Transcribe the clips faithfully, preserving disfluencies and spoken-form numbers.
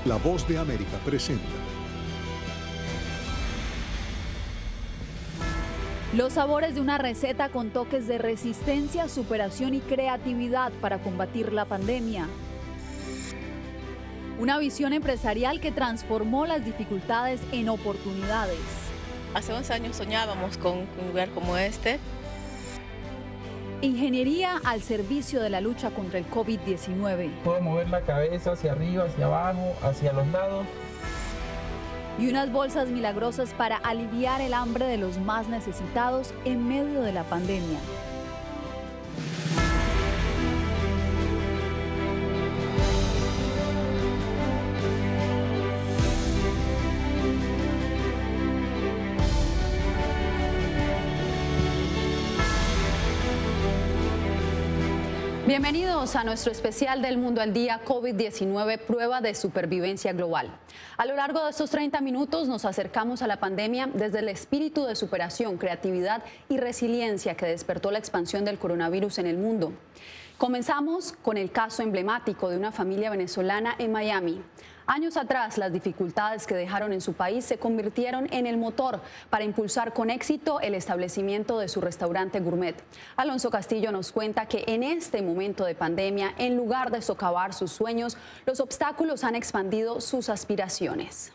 La Voz de América presenta. Los sabores de una receta con toques de resistencia, superación y creatividad para combatir la pandemia. Una visión empresarial que transformó las dificultades en oportunidades. Hace once años soñábamos con un lugar como este. Ingeniería al servicio de la lucha contra el COVID diecinueve. Puedo mover la cabeza hacia arriba, hacia abajo, hacia los lados. Y unas bolsas milagrosas para aliviar el hambre de los más necesitados en medio de la pandemia. Bienvenidos a nuestro especial del Mundo al Día COVID diecinueve, prueba de supervivencia global. A lo largo de estos treinta minutos nos acercamos a la pandemia desde el espíritu de superación, creatividad y resiliencia que despertó la expansión del coronavirus en el mundo. Comenzamos con el caso emblemático de una familia venezolana en Miami. Años atrás, las dificultades que dejaron en su país se convirtieron en el motor para impulsar con éxito el establecimiento de su restaurante gourmet. Alonso Castillo nos cuenta que en este momento de pandemia, en lugar de socavar sus sueños, los obstáculos han expandido sus aspiraciones.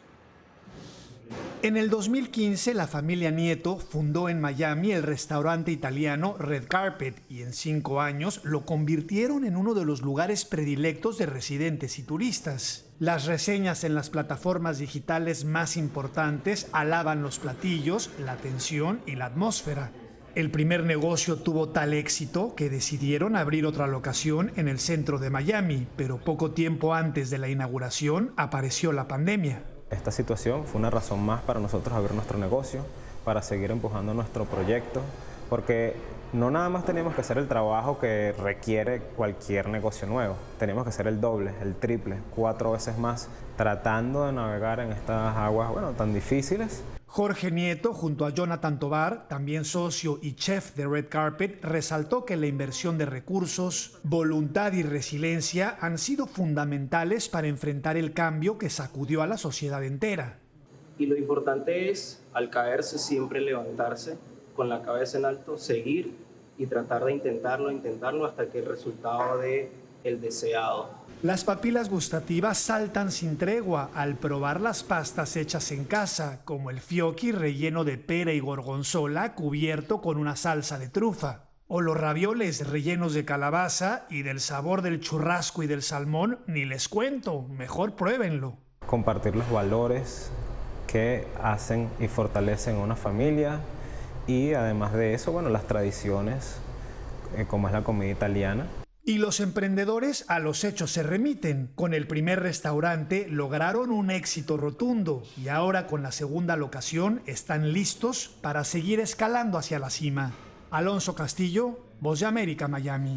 En el dos mil quince, la familia Nieto fundó en Miami el restaurante italiano Red Carpet y en cinco años lo convirtieron en uno de los lugares predilectos de residentes y turistas. Las reseñas en las plataformas digitales más importantes alaban los platillos, la atención y la atmósfera. El primer negocio tuvo tal éxito que decidieron abrir otra locación en el centro de Miami, pero poco tiempo antes de la inauguración apareció la pandemia. Esta situación fue una razón más para nosotros abrir nuestro negocio, para seguir empujando nuestro proyecto, porque no nada más tenemos que hacer el trabajo que requiere cualquier negocio nuevo, tenemos que hacer el doble, el triple, cuatro veces más, tratando de navegar en estas aguas, bueno, tan difíciles. Jorge Nieto, junto a Jonathan Tovar, también socio y chef de Red Carpet, resaltó que la inversión de recursos, voluntad y resiliencia han sido fundamentales para enfrentar el cambio que sacudió a la sociedad entera. Y lo importante es, al caerse, siempre levantarse, con la cabeza en alto, seguir y tratar de intentarlo, intentarlo hasta que el resultado dé el deseado. Las papilas gustativas saltan sin tregua al probar las pastas hechas en casa, como el fiocchi relleno de pera y gorgonzola cubierto con una salsa de trufa, o los ravioles rellenos de calabaza, y del sabor del churrasco y del salmón ni les cuento, mejor pruébenlo. Compartir los valores que hacen y fortalecen una familia y además de eso, bueno, las tradiciones eh, como es la comida italiana. Y los emprendedores a los hechos se remiten. Con el primer restaurante lograron un éxito rotundo y ahora con la segunda locación están listos para seguir escalando hacia la cima. Alonso Castillo, Voz de América, Miami.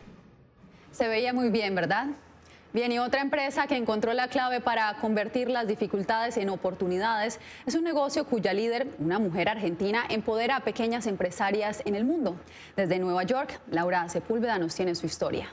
Se veía muy bien, ¿verdad? Bien, y otra empresa que encontró la clave para convertir las dificultades en oportunidades es un negocio cuya líder, una mujer argentina, empodera a pequeñas empresarias en el mundo. Desde Nueva York, Laura Sepúlveda nos tiene su historia.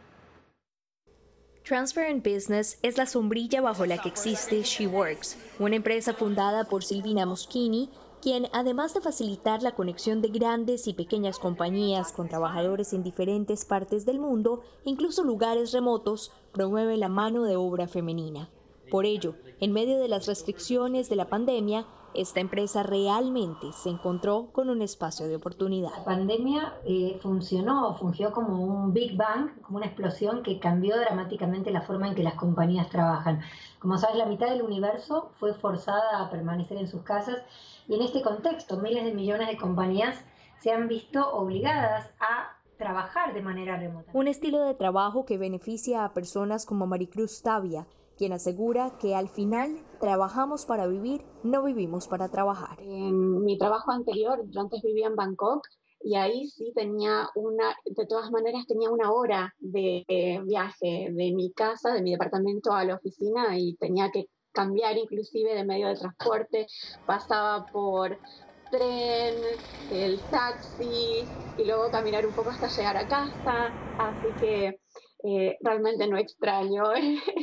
Transferent Business es la sombrilla bajo la que existe SheWorks, una empresa fundada por Silvina Moschini, quien, además de facilitar la conexión de grandes y pequeñas compañías con trabajadores en diferentes partes del mundo, incluso lugares remotos, promueve la mano de obra femenina. Por ello, en medio de las restricciones de la pandemia, esta empresa realmente se encontró con un espacio de oportunidad. La pandemia eh, funcionó, fungió como un Big Bang, como una explosión que cambió dramáticamente la forma en que las compañías trabajan. Como sabes, la mitad del universo fue forzada a permanecer en sus casas y en este contexto miles de millones de compañías se han visto obligadas a trabajar de manera remota. Un estilo de trabajo que beneficia a personas como Maricruz Tavia, quien asegura que al final trabajamos para vivir, no vivimos para trabajar. En mi trabajo anterior, yo antes vivía en Bangkok y ahí sí tenía una, de todas maneras tenía una hora de eh, viaje de mi casa, de mi departamento a la oficina y tenía que cambiar inclusive de medio de transporte, pasaba por tren, el taxi y luego caminar un poco hasta llegar a casa, así que eh, realmente no extraño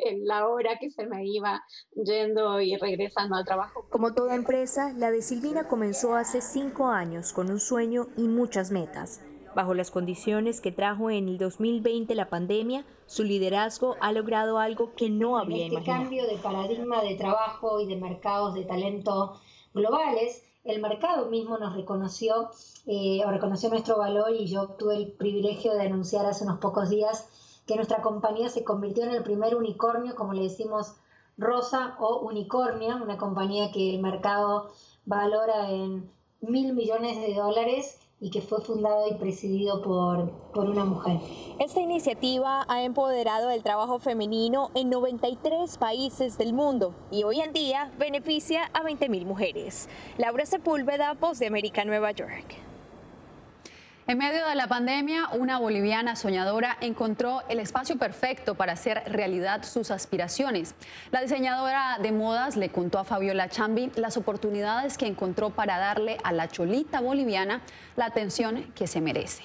la hora que se me iba yendo y regresando al trabajo. Como toda empresa, la de Silvina comenzó hace cinco años con un sueño y muchas metas. Bajo las condiciones que trajo en el dos mil veinte la pandemia, su liderazgo ha logrado algo que no había este imaginado. Cambio de paradigma de trabajo y de mercados de talento globales, el mercado mismo nos reconoció, eh, o reconoció nuestro valor, y yo tuve el privilegio de anunciar hace unos pocos días que nuestra compañía se convirtió en el primer unicornio, como le decimos, rosa o unicornio, una compañía que el mercado valora en mil millones de dólares y que fue fundado y presidido por, por una mujer. Esta iniciativa ha empoderado el trabajo femenino en noventa y tres países del mundo y hoy en día beneficia a veinte mil mujeres. Laura Sepúlveda, Voz de América, Nueva York. En medio de la pandemia, una boliviana soñadora encontró el espacio perfecto para hacer realidad sus aspiraciones. La diseñadora de modas le contó a Fabiola Chambi las oportunidades que encontró para darle a la cholita boliviana la atención que se merece.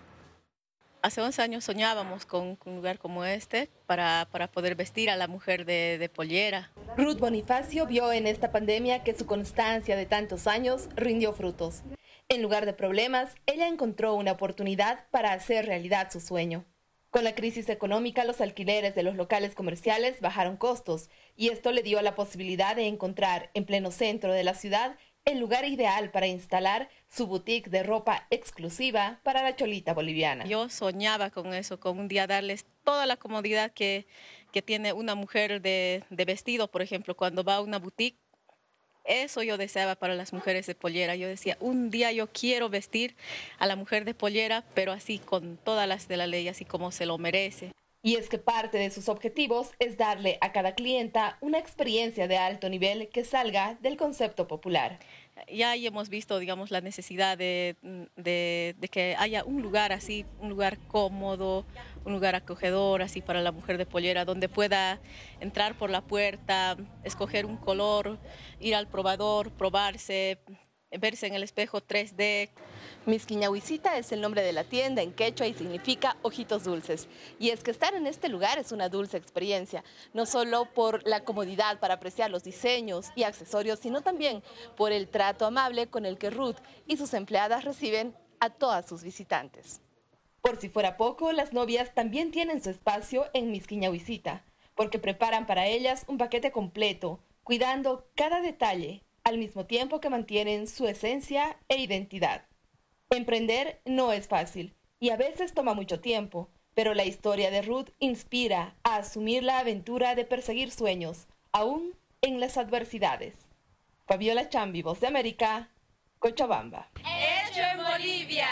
Hace once años soñábamos con un lugar como este para, para poder vestir a la mujer de, de pollera. Ruth Bonifacio vio en esta pandemia que su constancia de tantos años rindió frutos. En lugar de problemas, ella encontró una oportunidad para hacer realidad su sueño. Con la crisis económica, los alquileres de los locales comerciales bajaron costos y esto le dio la posibilidad de encontrar en pleno centro de la ciudad el lugar ideal para instalar su boutique de ropa exclusiva para la cholita boliviana. Yo soñaba con eso, con un día darles toda la comodidad que, que tiene una mujer de, de vestido, por ejemplo, cuando va a una boutique. Eso yo deseaba para las mujeres de pollera. Yo decía, un día yo quiero vestir a la mujer de pollera, pero así con todas las de la ley, así como se lo merece. Y es que parte de sus objetivos es darle a cada clienta una experiencia de alto nivel que salga del concepto popular. Ya hemos visto, digamos, la necesidad de, de, de que haya un lugar así, un lugar cómodo, un lugar acogedor así para la mujer de pollera, donde pueda entrar por la puerta, escoger un color, ir al probador, probarse, verse en el espejo tres D. Misquiñahuicita es el nombre de la tienda en quechua y significa ojitos dulces. Y es que estar en este lugar es una dulce experiencia, no solo por la comodidad para apreciar los diseños y accesorios, sino también por el trato amable con el que Ruth y sus empleadas reciben a todas sus visitantes. Por si fuera poco, las novias también tienen su espacio en Misquiñahuicita, porque preparan para ellas un paquete completo, cuidando cada detalle, al mismo tiempo que mantienen su esencia e identidad. Emprender no es fácil y a veces toma mucho tiempo, pero la historia de Ruth inspira a asumir la aventura de perseguir sueños, aún en las adversidades. Fabiola Chambi, Voz de América, Cochabamba. Hecho en Bolivia.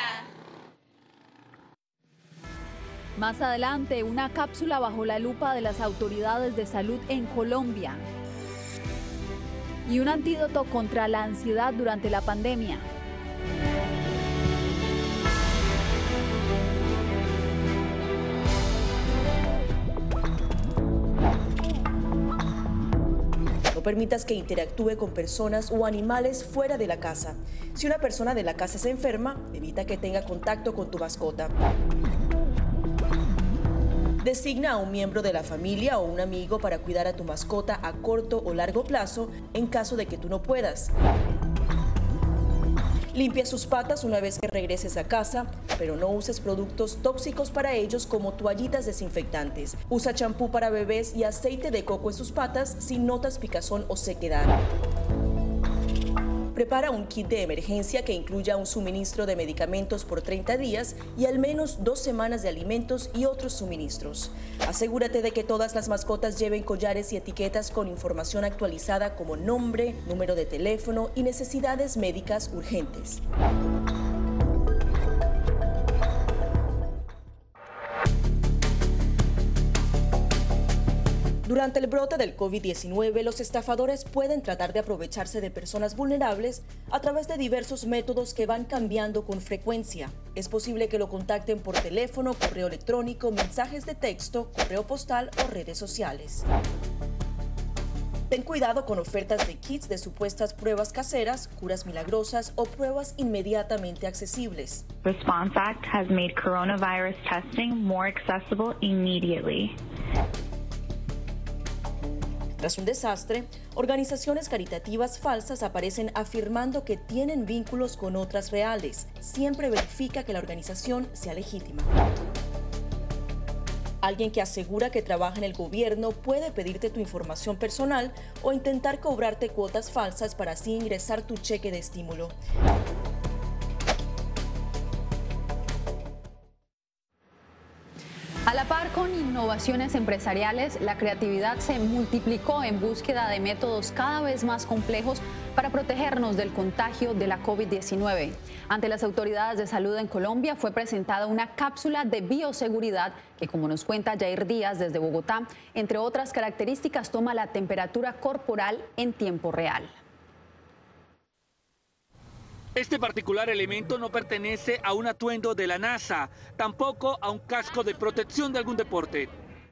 Más adelante, una cápsula bajo la lupa de las autoridades de salud en Colombia. Y un antídoto contra la ansiedad durante la pandemia. No permitas que interactúe con personas o animales fuera de la casa. Si una persona de la casa se enferma, evita que tenga contacto con tu mascota. Designa a un miembro de la familia o un amigo para cuidar a tu mascota a corto o largo plazo en caso de que tú no puedas. Limpia sus patas una vez que regreses a casa, pero no uses productos tóxicos para ellos como toallitas desinfectantes. Usa champú para bebés y aceite de coco en sus patas si notas picazón o sequedad. Prepara un kit de emergencia que incluya un suministro de medicamentos por treinta días y al menos dos semanas de alimentos y otros suministros. Asegúrate de que todas las mascotas lleven collares y etiquetas con información actualizada como nombre, número de teléfono y necesidades médicas urgentes. Durante el brote del COVID diecinueve, los estafadores pueden tratar de aprovecharse de personas vulnerables a través de diversos métodos que van cambiando con frecuencia. Es posible que lo contacten por teléfono, correo electrónico, mensajes de texto, correo postal o redes sociales. Ten cuidado con ofertas de kits de supuestas pruebas caseras, curas milagrosas o pruebas inmediatamente accesibles. Response Act has made coronavirus testing more accessible immediately. Tras un desastre, organizaciones caritativas falsas aparecen afirmando que tienen vínculos con otras reales. Siempre verifica que la organización sea legítima. Alguien que asegura que trabaja en el gobierno puede pedirte tu información personal o intentar cobrarte cuotas falsas para así ingresar tu cheque de estímulo. A la par con innovaciones empresariales, la creatividad se multiplicó en búsqueda de métodos cada vez más complejos para protegernos del contagio de la COVID diecinueve. Ante las autoridades de salud en Colombia fue presentada una cápsula de bioseguridad que, como nos cuenta Jair Díaz desde Bogotá, entre otras características toma la temperatura corporal en tiempo real. Este particular elemento no pertenece a un atuendo de la NASA, tampoco a un casco de protección de algún deporte.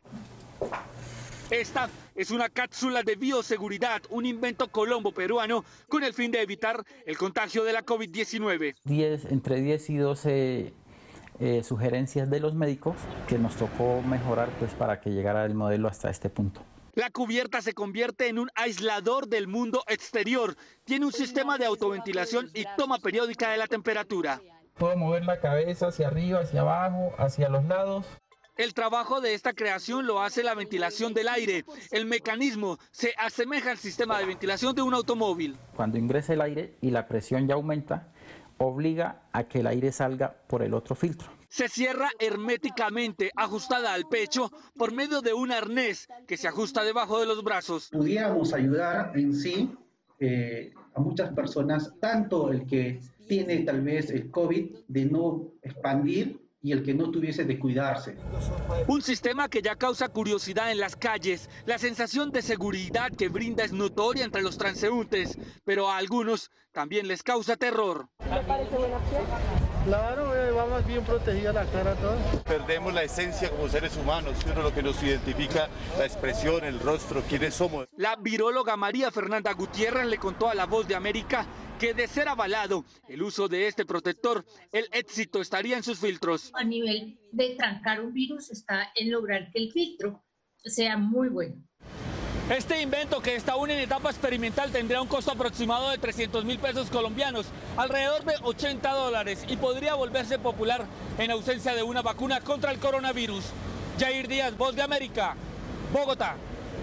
Esta es una cápsula de bioseguridad, un invento colombo-peruano con el fin de evitar el contagio de la COVID diecinueve. diez, entre diez y doce eh, sugerencias de los médicos que nos tocó mejorar pues, para que llegara el modelo hasta este punto. La cubierta se convierte en un aislador del mundo exterior. Tiene un sistema de autoventilación y toma periódica de la temperatura. Puedo mover la cabeza hacia arriba, hacia abajo, hacia los lados. El trabajo de esta creación lo hace la ventilación del aire. El mecanismo se asemeja al sistema de ventilación de un automóvil. Cuando ingresa el aire y la presión ya aumenta, obliga a que el aire salga por el otro filtro. Se cierra herméticamente, ajustada al pecho, por medio de un arnés que se ajusta debajo de los brazos. Pudiéramos ayudar en sí eh, a muchas personas, tanto el que tiene tal vez el COVID, de no expandir, y el que no tuviese de cuidarse. Un sistema que ya causa curiosidad en las calles. La sensación de seguridad que brinda es notoria entre los transeúntes, pero a algunos también les causa terror. ¿Le parece buena opción? Claro, eh, va más bien protegida la cara toda. Perdemos la esencia como seres humanos, sino lo que nos identifica, la expresión, el rostro, quiénes somos. La viróloga María Fernanda Gutiérrez le contó a La Voz de América que de ser avalado el uso de este protector, el éxito estaría en sus filtros. A nivel de trancar un virus está en lograr que el filtro sea muy bueno. Este invento, que está aún en etapa experimental, tendría un costo aproximado de trescientos mil pesos colombianos, alrededor de ochenta dólares, y podría volverse popular en ausencia de una vacuna contra el coronavirus. Jair Díaz, Voz de América, Bogotá.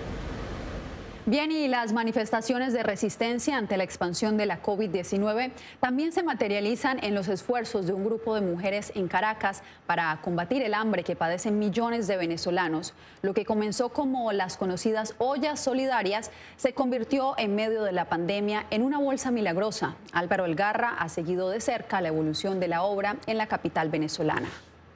Bien, y las manifestaciones de resistencia ante la expansión de la COVID diecinueve también se materializan en los esfuerzos de un grupo de mujeres en Caracas para combatir el hambre que padecen millones de venezolanos. Lo que comenzó como las conocidas ollas solidarias se convirtió en medio de la pandemia en una bolsa milagrosa. Álvaro Elgarra ha seguido de cerca la evolución de la obra en la capital venezolana.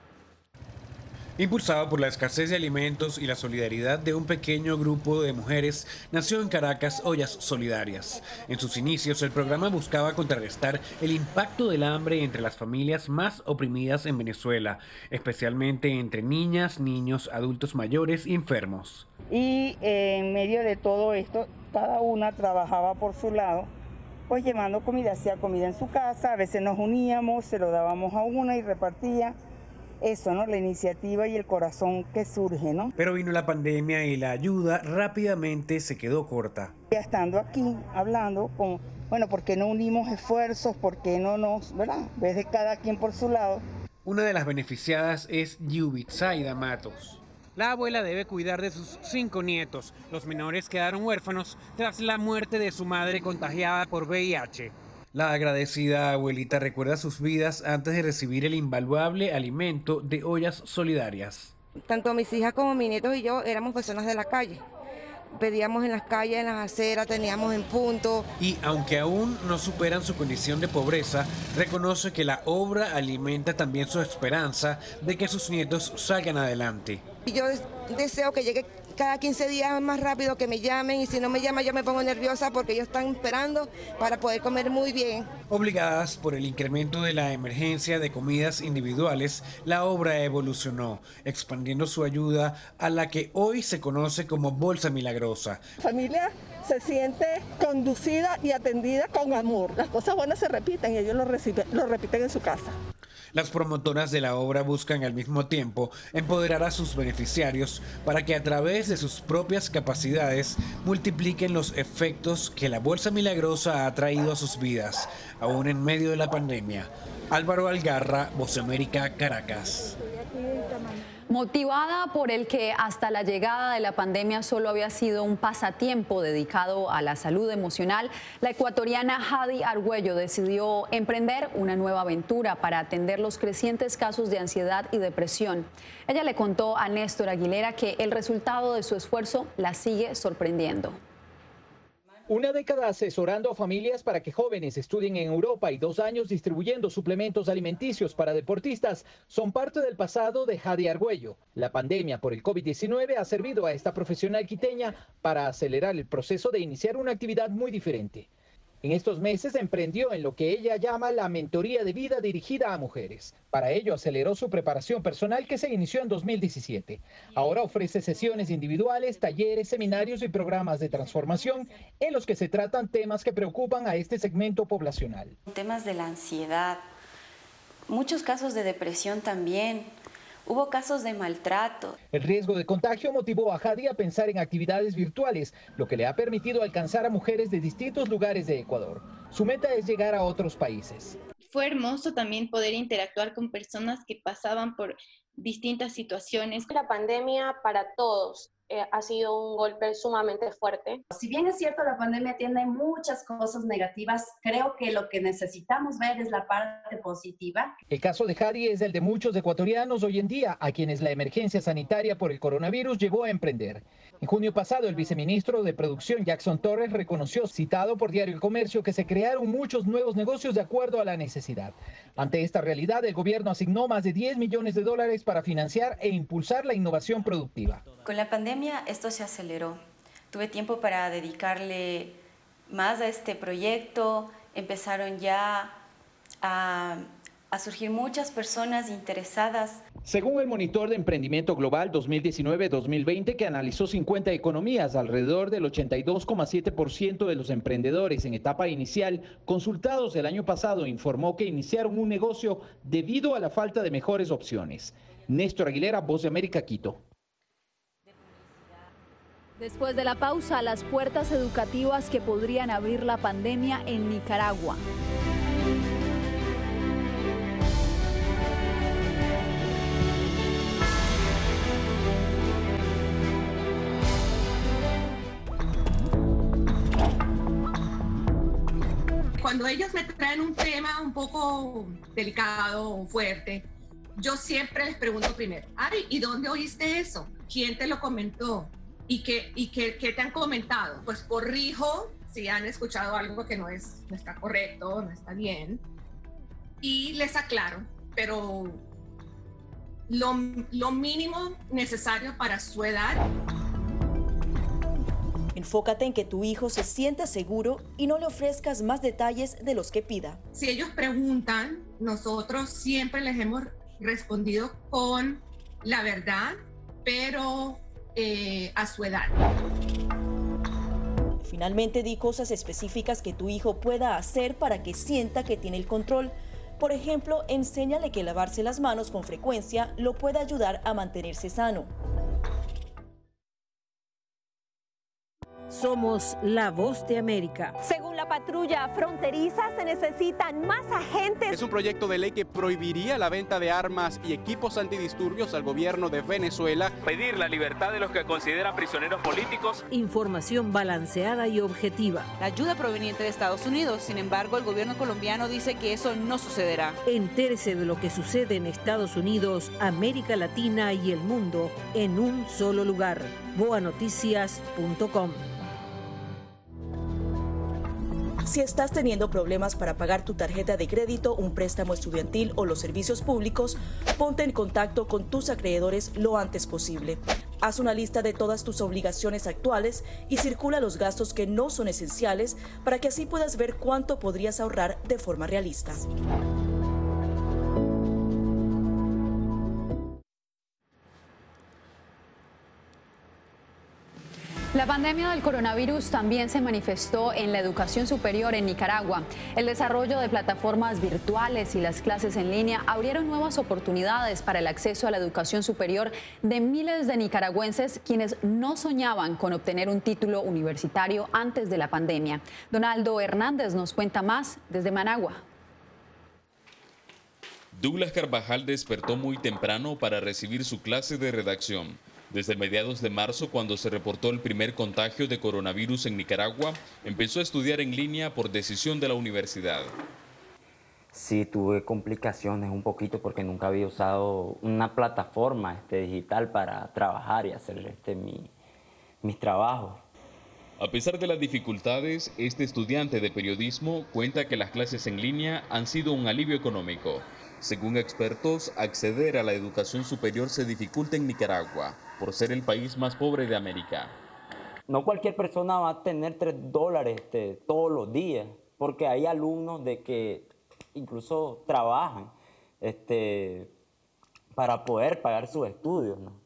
Impulsado por la escasez de alimentos y la solidaridad de un pequeño grupo de mujeres, nació en Caracas Ollas Solidarias. En sus inicios, el programa buscaba contrarrestar el impacto del hambre entre las familias más oprimidas en Venezuela, especialmente entre niñas, niños, adultos mayores y enfermos. Y eh, en medio de todo esto, cada una trabajaba por su lado, pues llevando comida, hacía comida en su casa, a veces nos uníamos, se lo dábamos a una y repartía. Eso, ¿no? La iniciativa y el corazón que surge, ¿no? Pero vino la pandemia y la ayuda rápidamente se quedó corta. Ya estando aquí, hablando con, bueno, ¿por qué no unimos esfuerzos? ¿Por qué no nos, verdad? En vez de cada quien por su lado. Una de las beneficiadas es Yubitsaida Matos. La abuela debe cuidar de sus cinco nietos. Los menores quedaron huérfanos tras la muerte de su madre contagiada por V I H. La agradecida abuelita recuerda sus vidas antes de recibir el invaluable alimento de Ollas Solidarias. Tanto mis hijas como mis nietos y yo éramos personas de la calle. Pedíamos en las calles, en las aceras, teníamos en punto. Y aunque aún no superan su condición de pobreza, reconoce que la obra alimenta también su esperanza de que sus nietos salgan adelante. Y yo deseo que llegue cada quince días más rápido, que me llamen, y si no me llaman yo me pongo nerviosa porque ellos están esperando para poder comer muy bien. Obligadas por el incremento de la emergencia de comidas individuales, la obra evolucionó, expandiendo su ayuda a la que hoy se conoce como Bolsa Milagrosa. La familia se siente conducida y atendida con amor. Las cosas buenas se repiten y ellos lo, reciben, lo repiten en su casa. Las promotoras de la obra buscan al mismo tiempo empoderar a sus beneficiarios para que a través de sus propias capacidades multipliquen los efectos que la Bolsa Milagrosa ha traído a sus vidas, aún en medio de la pandemia. Álvaro Algarra, Voz de América, Caracas. Motivada por el que hasta la llegada de la pandemia solo había sido un pasatiempo dedicado a la salud emocional, la ecuatoriana Hadi Argüello decidió emprender una nueva aventura para atender los crecientes casos de ansiedad y depresión. Ella le contó a Néstor Aguilera que el resultado de su esfuerzo la sigue sorprendiendo. Una década asesorando a familias para que jóvenes estudien en Europa y dos años distribuyendo suplementos alimenticios para deportistas son parte del pasado de Hadi Argüello. La pandemia por el COVID diecinueve ha servido a esta profesional quiteña para acelerar el proceso de iniciar una actividad muy diferente. En estos meses emprendió en lo que ella llama la mentoría de vida dirigida a mujeres. Para ello aceleró su preparación personal que se inició en dos mil diecisiete. Ahora ofrece sesiones individuales, talleres, seminarios y programas de transformación en los que se tratan temas que preocupan a este segmento poblacional. Temas de la ansiedad, muchos casos de depresión también. Hubo casos de maltrato. El riesgo de contagio motivó a Hadi a pensar en actividades virtuales, lo que le ha permitido alcanzar a mujeres de distintos lugares de Ecuador. Su meta es llegar a otros países. Fue hermoso también poder interactuar con personas que pasaban por distintas situaciones. La pandemia para todos eh, ha sido un golpe sumamente fuerte. Si bien es cierto, la pandemia tiene muchas cosas negativas, creo que lo que necesitamos ver es la parte positiva. El caso de Hadi es el de muchos ecuatorianos hoy en día, a quienes la emergencia sanitaria por el coronavirus llevó a emprender. En junio pasado, el viceministro de Producción, Jackson Torres, reconoció, citado por Diario El Comercio, que se crearon muchos nuevos negocios de acuerdo a la necesidad. Ante esta realidad, el gobierno asignó más de diez millones de dólares para financiar e impulsar la innovación productiva. Con la pandemia esto se aceleró. Tuve tiempo para dedicarle más a este proyecto. Empezaron ya a, a surgir muchas personas interesadas. Según el Monitor de Emprendimiento Global dos mil diecinueve dos mil veinte, que analizó cincuenta economías, alrededor del ochenta y dos coma siete por ciento de los emprendedores en etapa inicial consultados el año pasado informó que iniciaron un negocio debido a la falta de mejores opciones. Néstor Aguilera, Voz de América, Quito. Después de la pausa, las puertas educativas que podrían abrir la pandemia en Nicaragua. Cuando ellos me traen un tema un poco delicado o fuerte, yo siempre les pregunto primero, Ari, ¿y dónde oíste eso? ¿Quién te lo comentó? ¿Y qué, y qué, qué te han comentado? Pues corrijo si han escuchado algo que no, es, no está correcto, no está bien, y les aclaro, pero lo, lo mínimo necesario para su edad. Enfócate en que tu hijo se sienta seguro y no le ofrezcas más detalles de los que pida. Si ellos preguntan, nosotros siempre les hemos respondido con la verdad, pero eh, a su edad. Finalmente, di cosas específicas que tu hijo pueda hacer para que sienta que tiene el control. Por ejemplo, enséñale que lavarse las manos con frecuencia lo puede ayudar a mantenerse sano. Somos la Voz de América. Según la patrulla fronteriza, se necesitan más agentes. Es un proyecto de ley que prohibiría la venta de armas y equipos antidisturbios al gobierno de Venezuela. Pedir la libertad de los que consideran prisioneros políticos. Información balanceada y objetiva. La ayuda proveniente de Estados Unidos. Sin embargo, el gobierno colombiano dice que eso no sucederá. Entérese de lo que sucede en Estados Unidos, América Latina y el mundo en un solo lugar. boa noticias punto com. Si estás teniendo problemas para pagar tu tarjeta de crédito, un préstamo estudiantil o los servicios públicos, ponte en contacto con tus acreedores lo antes posible. Haz una lista de todas tus obligaciones actuales y circula los gastos que no son esenciales para que así puedas ver cuánto podrías ahorrar de forma realista. La pandemia del coronavirus también se manifestó en la educación superior en Nicaragua. El desarrollo de plataformas virtuales y las clases en línea abrieron nuevas oportunidades para el acceso a la educación superior de miles de nicaragüenses quienes no soñaban con obtener un título universitario antes de la pandemia. Donaldo Hernández nos cuenta más desde Managua. Douglas Carvajal despertó muy temprano para recibir su clase de redacción. Desde mediados de marzo, cuando se reportó el primer contagio de coronavirus en Nicaragua, empezó a estudiar en línea por decisión de la universidad. Sí, tuve complicaciones un poquito porque nunca había usado una plataforma este, digital para trabajar y hacer este, mi, mis trabajos. A pesar de las dificultades, este estudiante de periodismo cuenta que las clases en línea han sido un alivio económico. Según expertos, acceder a la educación superior se dificulta en Nicaragua, por ser el país más pobre de América. No cualquier persona va a tener tres dólares este, todos los días, porque hay alumnos de que incluso trabajan este, para poder pagar sus estudios, ¿no?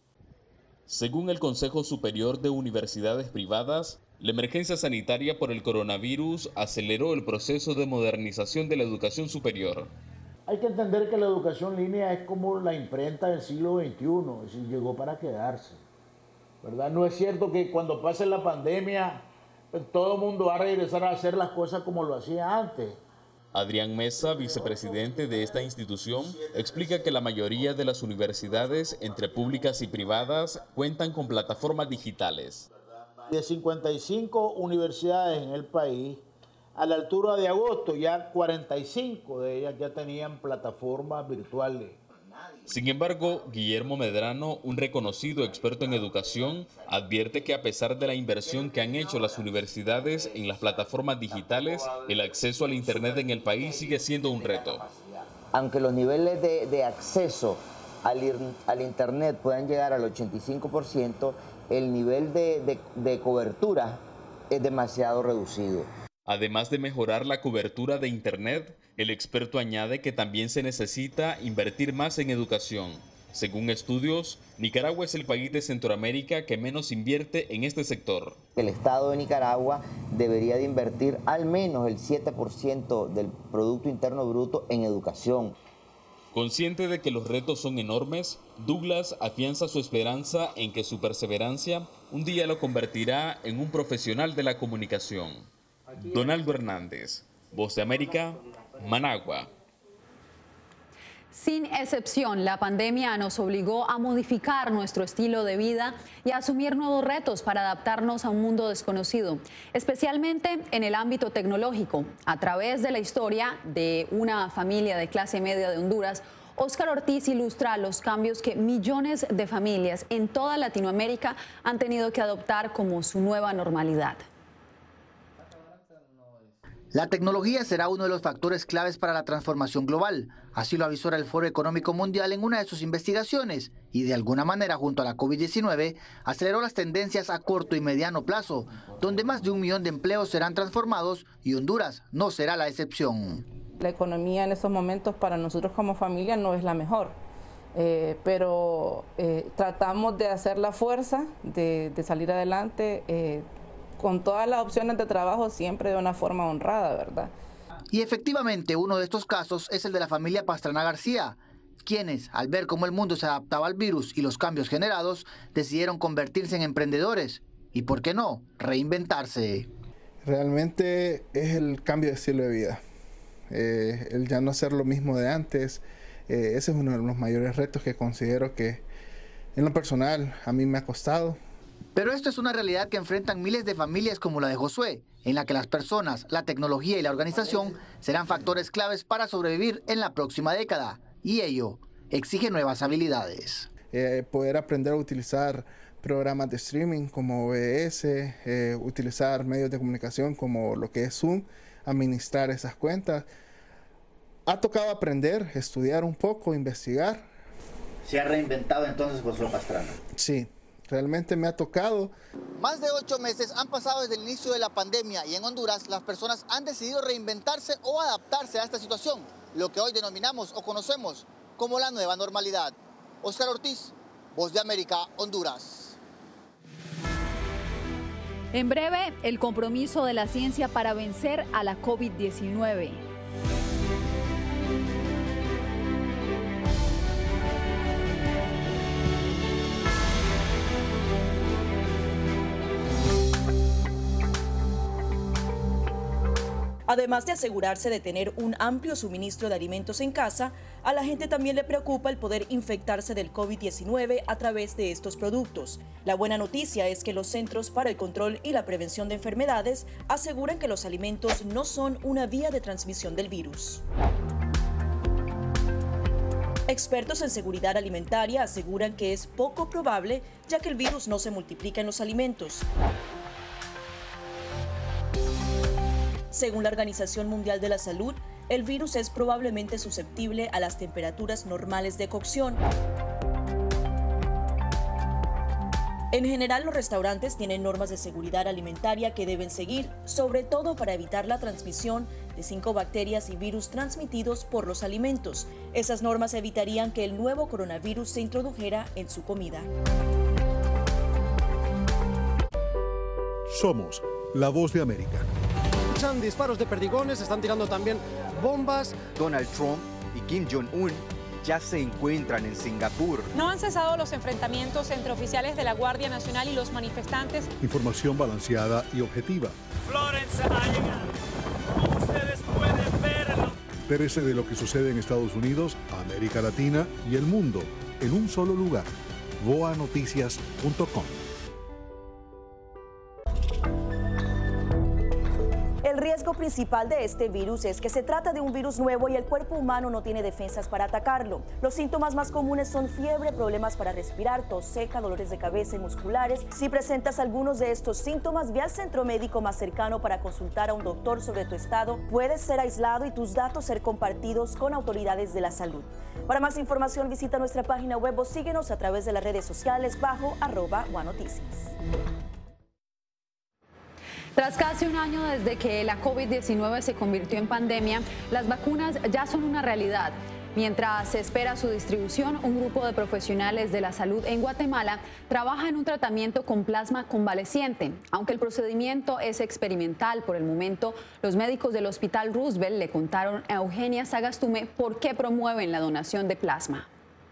Según el Consejo Superior de Universidades Privadas, la emergencia sanitaria por el coronavirus aceleró el proceso de modernización de la educación superior. Hay que entender que la educación en línea es como la imprenta del siglo veintiuno, es decir, llegó para quedarse, ¿verdad? No es cierto que cuando pase la pandemia todo el mundo va a regresar a hacer las cosas como lo hacía antes. Adrián Mesa, vicepresidente de esta institución, explica que la mayoría de las universidades, entre públicas y privadas, cuentan con plataformas digitales. De cincuenta y cinco universidades en el país, a la altura de agosto ya cuarenta y cinco de ellas ya tenían plataformas virtuales. Sin embargo, Guillermo Medrano, un reconocido experto en educación, advierte que a pesar de la inversión que han hecho las universidades en las plataformas digitales, el acceso al Internet en el país sigue siendo un reto. Aunque los niveles de, de acceso al, al Internet puedan llegar al ochenta y cinco por ciento, el nivel de, de, de cobertura es demasiado reducido. Además de mejorar la cobertura de Internet, el experto añade que también se necesita invertir más en educación. Según estudios, Nicaragua es el país de Centroamérica que menos invierte en este sector. El Estado de Nicaragua debería de invertir al menos el siete por ciento del Producto Interno Bruto en educación. Consciente de que los retos son enormes, Douglas afianza su esperanza en que su perseverancia un día lo convertirá en un profesional de la comunicación. Donaldo Hernández, Voz de América, Managua. Sin excepción, la pandemia nos obligó a modificar nuestro estilo de vida y a asumir nuevos retos para adaptarnos a un mundo desconocido, especialmente en el ámbito tecnológico. A través de la historia de una familia de clase media de Honduras, Óscar Ortiz ilustra los cambios que millones de familias en toda Latinoamérica han tenido que adoptar como su nueva normalidad. La tecnología será uno de los factores claves para la transformación global. Así lo avisora el Foro Económico Mundial en una de sus investigaciones y de alguna manera junto a la COVID diecinueve aceleró las tendencias a corto y mediano plazo, donde más de un millón de empleos serán transformados y Honduras no será la excepción. La economía en estos momentos para nosotros como familia no es la mejor, eh, pero eh, tratamos de hacer la fuerza, de, de salir adelante, eh, con todas las opciones de trabajo siempre de una forma honrada, ¿verdad? Y efectivamente uno de estos casos es el de la familia Pastrana García, quienes, al ver cómo el mundo se adaptaba al virus y los cambios generados, decidieron convertirse en emprendedores y, ¿por qué no?, reinventarse. Realmente es el cambio de estilo de vida, eh, el ya no hacer lo mismo de antes. Eh, ese es uno de los mayores retos que considero que en lo personal a mí me ha costado. Pero esto es una realidad que enfrentan miles de familias como la de Josué, en la que las personas, la tecnología y la organización serán factores claves para sobrevivir en la próxima década. Y ello exige nuevas habilidades. Eh, poder aprender a utilizar programas de streaming como O B S, eh, utilizar medios de comunicación como lo que es Zoom, administrar esas cuentas. Ha tocado aprender, estudiar un poco, investigar. ¿Se ha reinventado entonces Josué Pastrana? Sí. Realmente me ha tocado. Más de ocho meses han pasado desde el inicio de la pandemia y en Honduras las personas han decidido reinventarse o adaptarse a esta situación, lo que hoy denominamos o conocemos como la nueva normalidad. Óscar Ortiz, Voz de América, Honduras. En breve, el compromiso de la ciencia para vencer a la COVID diecinueve. Además de asegurarse de tener un amplio suministro de alimentos en casa, a la gente también le preocupa el poder infectarse del COVID diecinueve a través de estos productos. La buena noticia es que los Centros para el Control y la Prevención de Enfermedades aseguran que los alimentos no son una vía de transmisión del virus. Expertos en seguridad alimentaria aseguran que es poco probable, ya que el virus no se multiplica en los alimentos. Según la Organización Mundial de la Salud, el virus es probablemente susceptible a las temperaturas normales de cocción. En general, los restaurantes tienen normas de seguridad alimentaria que deben seguir, sobre todo para evitar la transmisión de cinco bacterias y virus transmitidos por los alimentos. Esas normas evitarían que el nuevo coronavirus se introdujera en su comida. Somos la voz de América. Disparos de perdigones, están tirando también bombas. Donald Trump y Kim Jong-un ya se encuentran en Singapur. No han cesado los enfrentamientos entre oficiales de la Guardia Nacional y los manifestantes. Información balanceada y objetiva. Florence ha llegado. Como ustedes pueden verlo. Entérese de lo que sucede en Estados Unidos, América Latina y el mundo en un solo lugar. voa noticias punto com. El riesgo principal de este virus es que se trata de un virus nuevo y el cuerpo humano no tiene defensas para atacarlo. Los síntomas más comunes son fiebre, problemas para respirar, tos seca, dolores de cabeza y musculares. Si presentas algunos de estos síntomas, ve al centro médico más cercano para consultar a un doctor sobre tu estado. Puedes ser aislado y tus datos ser compartidos con autoridades de la salud. Para más información, visita nuestra página web o síguenos a través de las redes sociales bajo arroba Voa Noticias. Tras casi un año desde que la COVID diecinueve se convirtió en pandemia, las vacunas ya son una realidad. Mientras se espera su distribución, un grupo de profesionales de la salud en Guatemala trabaja en un tratamiento con plasma convaleciente. Aunque el procedimiento es experimental por el momento, los médicos del Hospital Roosevelt le contaron a Eugenia Sagastume por qué promueven la donación de plasma.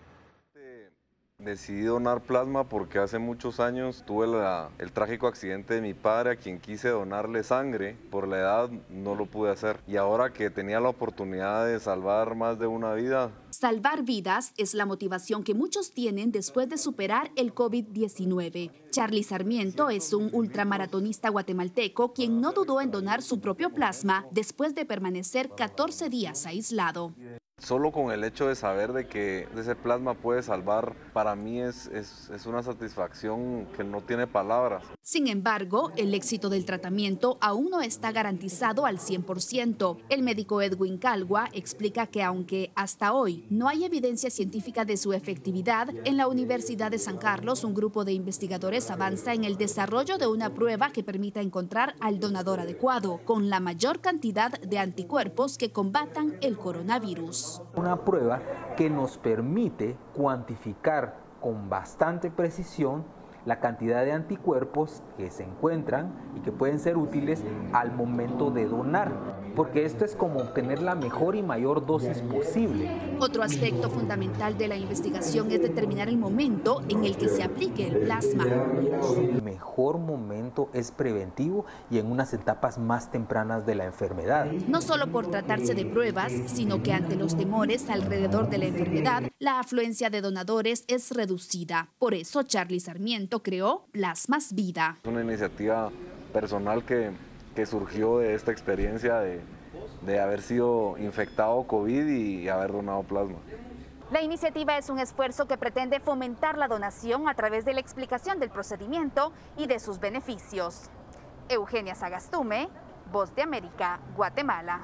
Decidí donar plasma porque hace muchos años tuve la, el trágico accidente de mi padre, a quien quise donarle sangre. Por la edad no lo pude hacer. Y ahora que tenía la oportunidad de salvar más de una vida. Salvar vidas es la motivación que muchos tienen después de superar el COVID diecinueve. Charly Sarmiento es un ultramaratonista guatemalteco quien no dudó en donar su propio plasma después de permanecer catorce días aislado. Solo con el hecho de saber de que ese plasma puede salvar, para mí es, es, es una satisfacción que no tiene palabras. Sin embargo, el éxito del tratamiento aún no está garantizado al cien por ciento. El médico Edwin Calgua explica que aunque hasta hoy no hay evidencia científica de su efectividad, en la Universidad de San Carlos un grupo de investigadores avanza en el desarrollo de una prueba que permita encontrar al donador adecuado, con la mayor cantidad de anticuerpos que combatan el coronavirus. Una prueba que nos permite cuantificar con bastante precisión la cantidad de anticuerpos que se encuentran y que pueden ser útiles al momento de donar, porque esto es como obtener la mejor y mayor dosis posible. Otro aspecto fundamental de la investigación es determinar el momento en el que se aplique el plasma. El mejor momento es preventivo y en unas etapas más tempranas de la enfermedad. No solo por tratarse de pruebas, sino que ante los temores alrededor de la enfermedad, la afluencia de donadores es reducida. Por eso Charly Sarmiento creó Plasmas Vida. Es una iniciativa personal que, que surgió de esta experiencia de, de haber sido infectado COVID y haber donado plasma. La iniciativa es un esfuerzo que pretende fomentar la donación a través de la explicación del procedimiento y de sus beneficios. Eugenia Sagastume, Voz de América, Guatemala.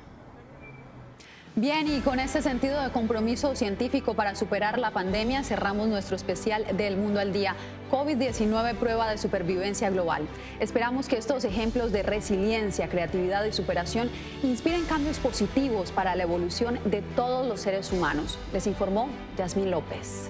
Bien, y con este sentido de compromiso científico para superar la pandemia, cerramos nuestro especial del Mundo al Día, COVID diecinueve, prueba de supervivencia global. Esperamos que estos ejemplos de resiliencia, creatividad y superación inspiren cambios positivos para la evolución de todos los seres humanos. Les informó Yasmín López.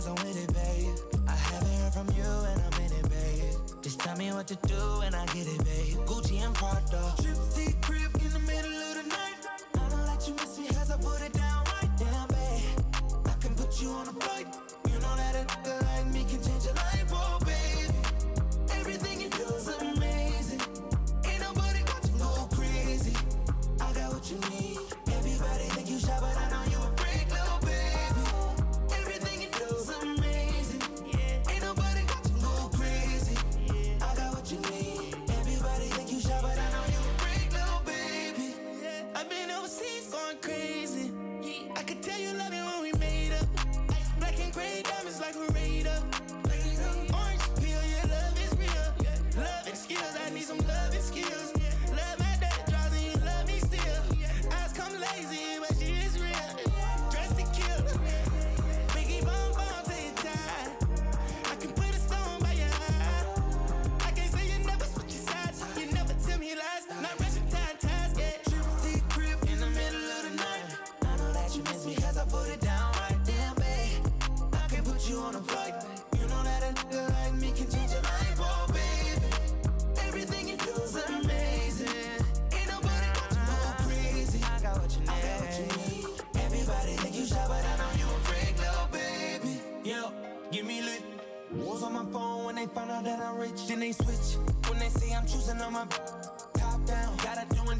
guess I'm with it, babe. I haven't heard from you and I'm in it, babe. Just tell me what to do and I get it, babe. Gucci and Prada. Trip to crib in the middle of the night. I don't let you miss me as I put it down right down, babe. I can put you on a flight. You know that a nigga like me can change your life, oh, baby. Everything you do is amazing. Ain't nobody got you go crazy. I got what you need. Everybody think you shy, but I know you a freak, little baby. Everything you do is amazing. Ain't nobody got you go crazy. I got what you need. Everybody think you shy, but I know you a freak, little baby. I've been overseas going crazy. I could tell you love it when we made up. Black and gray diamonds like a radar. Orange peel, your love is real. Love and skills, I need some love and skills. Love my dad draws and you love me still. Eyes come lazy, but she is real. Dressed to kill. Biggie bomb bomb till you die. I can put a stone by your eye. I can't say you never switch your sides. You never tell me lies. Not rushing time ties, yeah. Trip to the crib in the middle of the night. I know that you miss me cause I put it down right there, babe. I can put you on a flight. You know that a nigga like me can change your life, oh, baby. Everything you do is amazing. Ain't nobody got you go crazy. I got what you need. I got what you need. Everybody think you shy, but I know you a freak, little baby. Yeah, give me lit. Was on my phone when they found out that I'm rich. Then they switch when they say I'm choosing on my